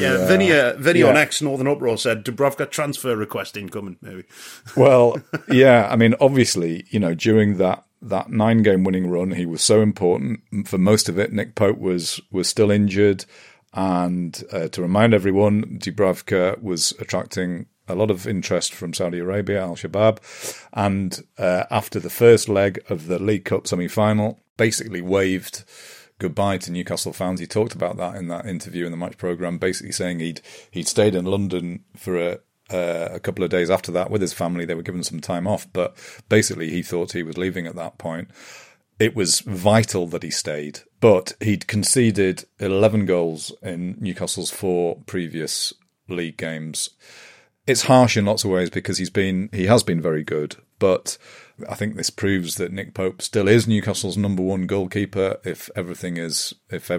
Vinny on X Northern Uproar said Dubravka transfer request incoming, maybe. Well, yeah, I mean, obviously, during that 9-game winning run, he was so important. For most of it, Nick Pope was still injured. And to remind everyone, Dubravka was attracting a lot of interest from Saudi Arabia, Al-Shabaab. And after the first leg of the League Cup semi-final, basically waved goodbye to Newcastle fans. He talked about that in that interview in the match programme, basically saying he'd stayed in London for a couple of days after that with his family. They were given some time off, but basically he thought he was leaving at that point. It was vital that he stayed, but he'd conceded 11 goals in Newcastle's 4 previous league games. It's harsh in lots of ways because he has been very good, but I think this proves that Nick Pope still is Newcastle's number 1 goalkeeper if everything is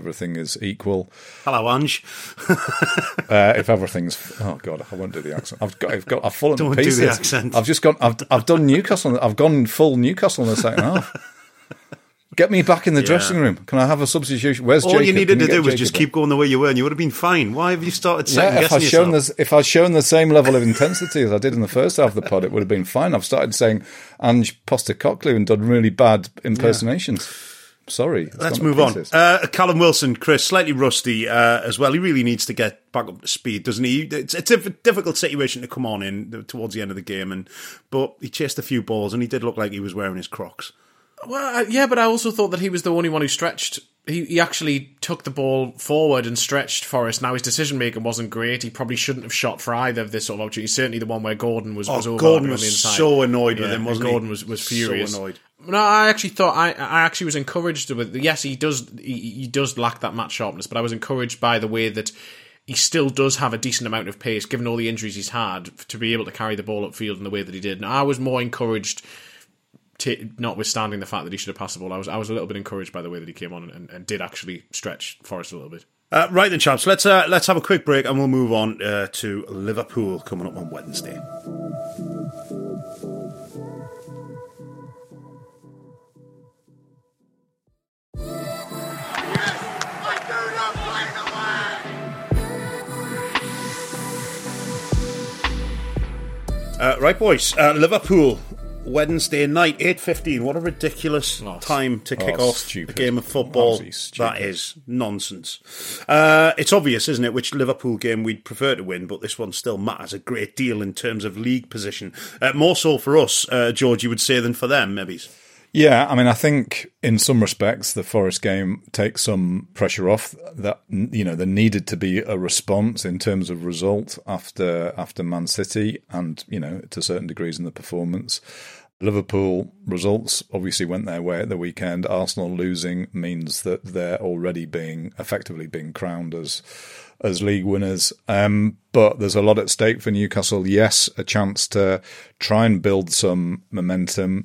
equal. Hello, Ange. If everything's, oh god, I won't do the accent. I've fallen to pieces. Don't do the accent. I've done Newcastle. I've gone full Newcastle in the second half. Get me back in the dressing room. Can I have a substitution? Where's All Jacob? you needed Can to get do was Jacob just in? keep going the way you were, and you would have been fine. Why have you started second guessing yourself? If I'd shown the same level of intensity as I did in the first half of the pod, it would have been fine. I've started saying Ange Postecoglou and done really bad impersonations. Sorry. Let's move on. Callum Wilson, Chris, slightly rusty as well. He really needs to get back up to speed, doesn't he? It's a difficult situation to come on in towards the end of the game, but he chased a few balls and he did look like he was wearing his Crocs. Well, yeah, but I also thought that he was the only one who stretched. He actually took the ball forward and stretched Forrest. Now, his decision-making wasn't great. He probably shouldn't have shot for either of this sort of opportunities. Certainly the one where Gordon was over Gordon on was the inside. so annoyed with him, wasn't Gordon he? was furious. So annoyed. No, I actually thought I actually was encouraged with. Yes, he does lack that match sharpness, but I was encouraged by the way that he still does have a decent amount of pace, given all the injuries he's had, to be able to carry the ball upfield in the way that he did. Now, I was more encouraged, notwithstanding the fact that he should have passed the ball. I was a little bit encouraged by the way that he came on and did actually stretch Forrest a little bit. Right then, chaps. Let's have a quick break and we'll move on to Liverpool coming up on Wednesday. Right, boys. Liverpool, Wednesday night, 8:15. What a ridiculous time to kick off a game of football. That is nonsense. It's obvious, isn't it, which Liverpool game we'd prefer to win, but this one still matters a great deal in terms of league position. More so for us, George, you would say, than for them, maybe. Yeah, I mean, I think in some respects the Forest game takes some pressure off. That, you know, there needed to be a response in terms of result after Man City, and, you know, to certain degrees in the performance. Liverpool results obviously went their way at the weekend. Arsenal losing means that they're already effectively being crowned as league winners. But there's a lot at stake for Newcastle. Yes, a chance to try and build some momentum.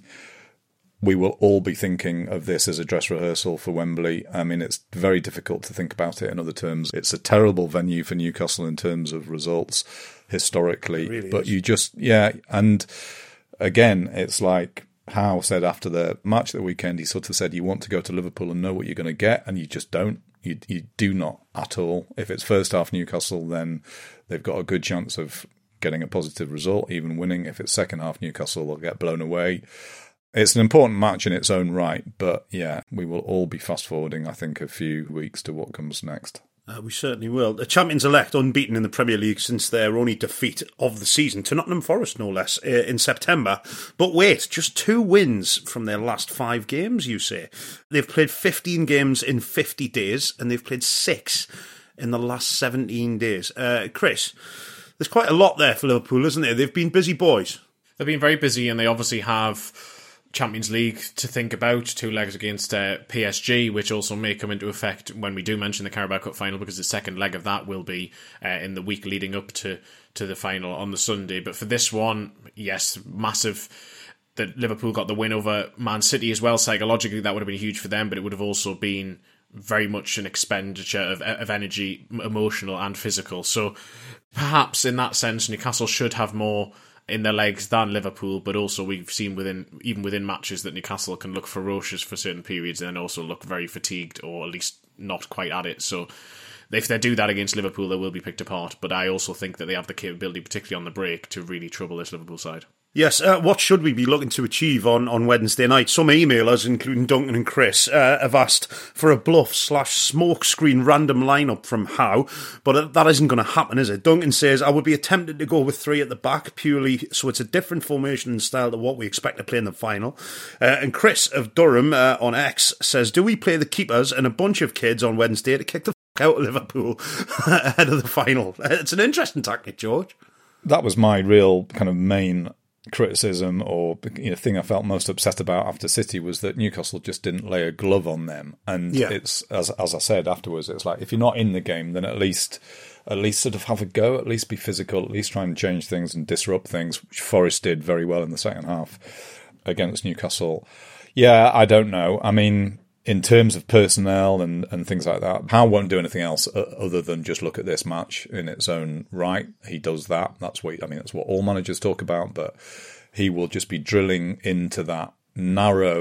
We will all be thinking of this as a dress rehearsal for Wembley. I mean, it's very difficult to think about it in other terms. It's a terrible venue for Newcastle in terms of results historically. It really but is. you just, and again, it's like Howe said after the match that weekend, he sort of said, you want to go to Liverpool and know what you're going to get, and you just don't. You do not at all. If it's first half Newcastle, then they've got a good chance of getting a positive result, even winning. If it's second half Newcastle, they'll get blown away. It's an important match in its own right, but yeah, we will all be fast-forwarding, I think, a few weeks to what comes next. We certainly will. The champions-elect, unbeaten in the Premier League since their only defeat of the season to Nottingham Forest, no less, in September. But wait, just 2 wins from their last 5 games, you say? They've played 15 games in 50 days, and they've played 6 in the last 17 days. Chris, there's quite a lot there for Liverpool, isn't there? They've been busy boys. They've been very busy, and they obviously have Champions League to think about, 2 legs against PSG, which also may come into effect when we do mention the Carabao Cup final, because the second leg of that will be in the week leading up to the final on the Sunday. But for this one, yes, massive that Liverpool got the win over Man City as well. Psychologically, that would have been huge for them, but it would have also been very much an expenditure of energy, emotional and physical. So perhaps in that sense, Newcastle should have more in their legs than Liverpool, but also we've seen even within matches that Newcastle can look ferocious for certain periods and then also look very fatigued, or at least not quite at it. So if they do that against Liverpool, they will be picked apart. But I also think that they have the capability, particularly on the break, to really trouble this Liverpool side. Yes, what should we be looking to achieve on Wednesday night? Some emailers, including Duncan and Chris, have asked for a bluff/smokescreen random lineup from Howe, but that isn't going to happen, is it? Duncan says, I would be tempted to go with 3 at the back, purely so it's a different formation and style to what we expect to play in the final. And Chris of Durham on X says, do we play the keepers and a bunch of kids on Wednesday to kick the out of Liverpool ahead of the final? It's an interesting tactic, George. That was my real kind of main criticism, or thing I felt most upset about after City, was that Newcastle just didn't lay a glove on them. And it's as I said afterwards, it's like, if you're not in the game, then at least sort of have a go, at least be physical, at least try and change things and disrupt things, which Forest did very well in the second half against Newcastle. Yeah, I don't know. I mean, in terms of personnel and things like that, Howe won't do anything else other than just look at this match in its own right. He does that. That's what all managers talk about, but he will just be drilling into that narrow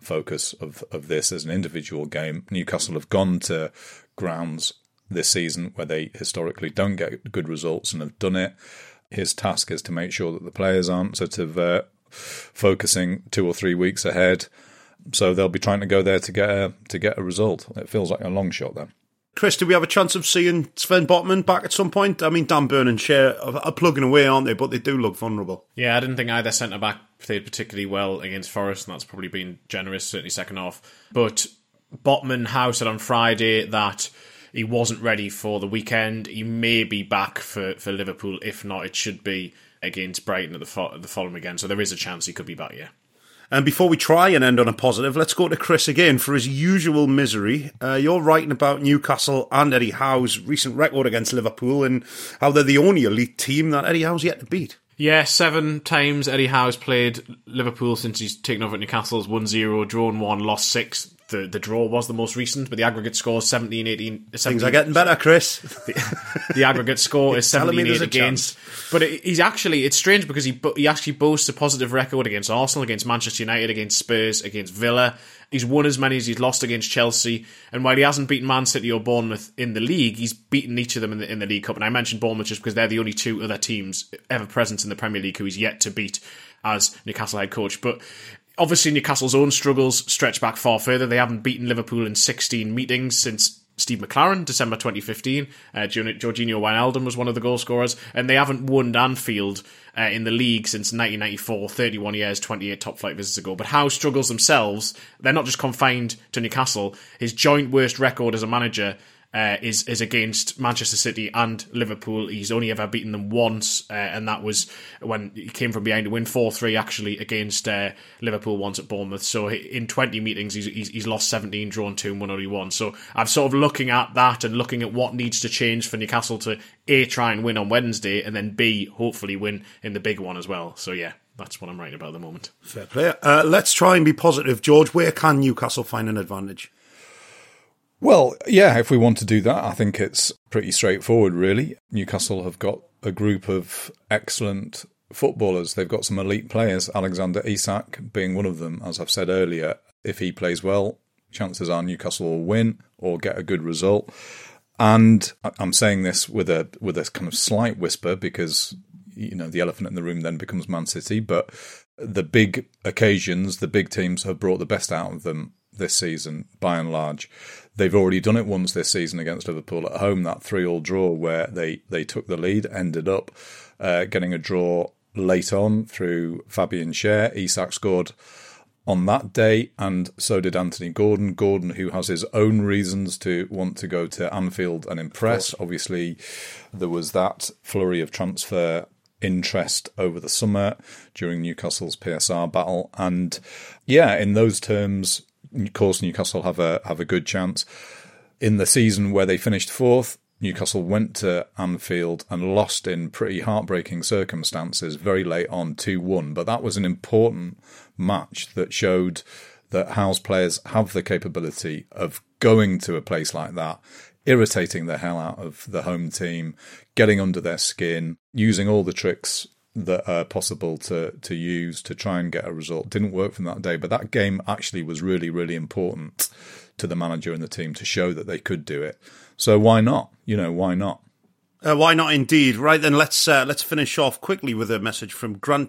focus of this as an individual game. Newcastle have gone to grounds this season where they historically don't get good results and have done it. His task is to make sure that the players aren't sort of focusing 2 or 3 weeks ahead. So they'll be trying to go there to get a result. It feels like a long shot then. Chris, do we have a chance of seeing Sven Botman back at some point? I mean, Dan Burn and Shea are plugging away, aren't they? But they do look vulnerable. Yeah, I didn't think either centre-back played particularly well against Forest, and that's probably been generous, certainly second half. But Botman, Howe said on Friday that he wasn't ready for the weekend. He may be back for Liverpool. If not, it should be against Brighton at the following weekend. So there is a chance he could be back, yeah. And before we try and end on a positive, let's go to Chris again for his usual misery. You're writing about Newcastle and Eddie Howe's recent record against Liverpool and how they're the only elite team that Eddie Howe's yet to beat. Yeah, 7 times Eddie Howe's played Liverpool since he's taken over at Newcastle's 1-0, drawn 1, lost 6. The draw was the most recent, but the aggregate score is 17-18. Things are getting better, Chris. The aggregate score is 17-8 against. But it's strange because he actually boasts a positive record against Arsenal, against Manchester United, against Spurs, against Villa. He's won as many as he's lost against Chelsea. And while he hasn't beaten Man City or Bournemouth in the league, he's beaten each of them in the League Cup. And I mentioned Bournemouth just because they're the only 2 other teams ever present in the Premier League who he's yet to beat as Newcastle head coach. But obviously Newcastle's own struggles stretch back far further. They haven't beaten Liverpool in 16 meetings since Steve McLaren, December 2015. Jorginho Wijnaldum was one of the goal scorers. And they haven't won Anfield in the league since 1994, 31 years, 28 top-flight visits ago. But Howe struggles themselves. They're not just confined to Newcastle. His joint worst record as a manager is against Manchester City and Liverpool. He's only ever beaten them once, and that was when he came from behind to win 4-3 actually against Liverpool once at Bournemouth. So in 20 meetings he's lost 17, drawn 2 and won only 1. So I'm sort of looking at that and looking at what needs to change for Newcastle to A, try and win on Wednesday, and then B, hopefully win in the big one as well. So yeah, that's what I'm writing about at the moment. Fair play. Let's try and be positive. George, where can Newcastle find an advantage? Well, yeah, if we want to do that, I think it's pretty straightforward, really. Newcastle have got a group of excellent footballers. They've got some elite players, Alexander Isak being one of them, as I've said earlier. If he plays well, chances are Newcastle will win or get a good result. And I'm saying this with a kind of slight whisper because, you know, the elephant in the room then becomes Man City. But the big occasions, the big teams have brought the best out of them this season, by and large. They've already done it once this season against Liverpool at home, that 3-3 draw where they took the lead, ended up getting a draw late on through Fabian Schär. Isak scored on that day, and so did Anthony Gordon. Gordon, who has his own reasons to want to go to Anfield and impress. Obviously, there was that flurry of transfer interest over the summer during Newcastle's PSR battle. And yeah, in those terms, of course, Newcastle have a good chance. In the season where they finished 4th, Newcastle went to Anfield and lost in pretty heartbreaking circumstances very late on 2-1. But that was an important match that showed that Howe's players have the capability of going to a place like that, irritating the hell out of the home team, getting under their skin, using all the tricks that are possible to use to try and get a result. Didn't work from that day, but that game actually was really, really important to the manager and the team to show that they could do it. So why not? You know, why not? Why not indeed? Right then, let's finish off quickly with a message from Grant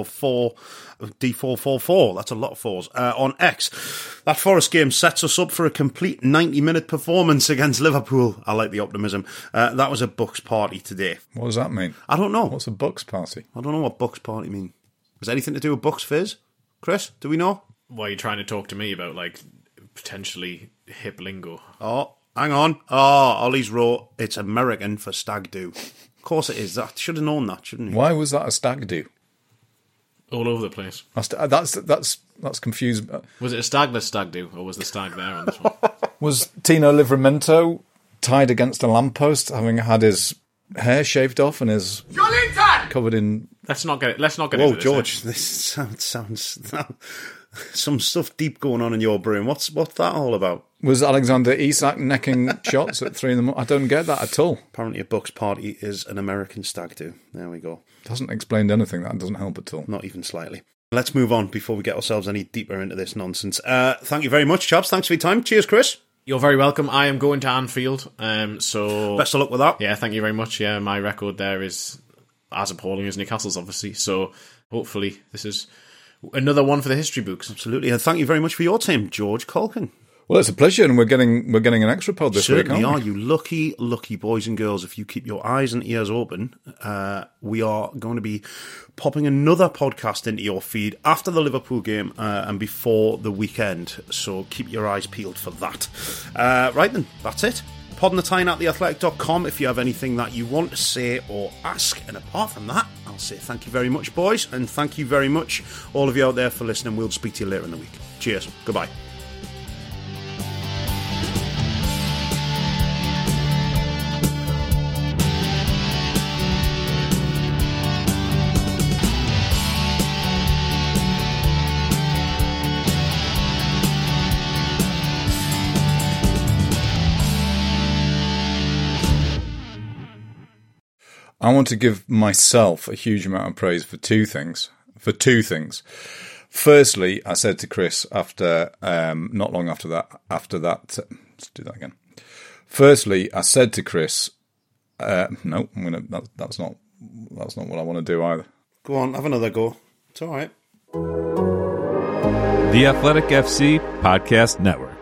D444. That's a lot of fours on X. That Forest game sets us up for a complete 90-minute performance against Liverpool. I like the optimism. That was a Bucks party today. What does that mean? I don't know. What's a Bucks party? I don't know what Bucks party mean. Has anything to do with Bucks Fizz? Chris, do we know? Why are you trying to talk to me about like potentially hip lingo? Oh, hang on. Oh, Ollie's wrote it's American for stag do. Of course it is. That should have known that, shouldn't he? Why was that a stag do? All over the place. That's confused. Was it a stagless stag do, or was the stag there on this one? Was Tino Livramento tied against a lamppost, having had his hair shaved off and his covered in? Let's not get into this. Whoa, George, this sounds some stuff deep going on in your brain. What's that all about? Was Alexander Isak necking shots at 3 a.m? I don't get that at all. Apparently a Bucks party is an American stag do. There we go. Doesn't explain anything. That doesn't help at all. Not even slightly. Let's move on before we get ourselves any deeper into this nonsense. Thank you very much, chaps. Thanks for your time. Cheers, Chris. You're very welcome. I am going to Anfield, so best of luck with that. Yeah, thank you very much. Yeah, my record there is as appalling as Newcastle's, obviously. So hopefully this is another one for the history books. Absolutely, and thank you very much for your time, George Colkin. Well, it's a pleasure, and we're getting an extra pod this week, aren't we? Certainly are. You lucky boys and girls. If you keep your eyes and ears open, we are going to be popping another podcast into your feed after the Liverpool game and before the weekend. So keep your eyes peeled for that. Right then, that's it. podandthetyne@theathletic.com if you have anything that you want to say or ask. And apart from that, I'll say thank you very much, boys, and thank you very much, all of you out there, for listening. We'll speak to you later in the week. Cheers. Goodbye. I want to give myself a huge amount of praise for two things. Firstly, I said to Chris after not long after that. Let's do that again. Firstly, I said to Chris, "No, that's not what I want to do either." Go on, have another go. It's all right. The Athletic FC Podcast Network.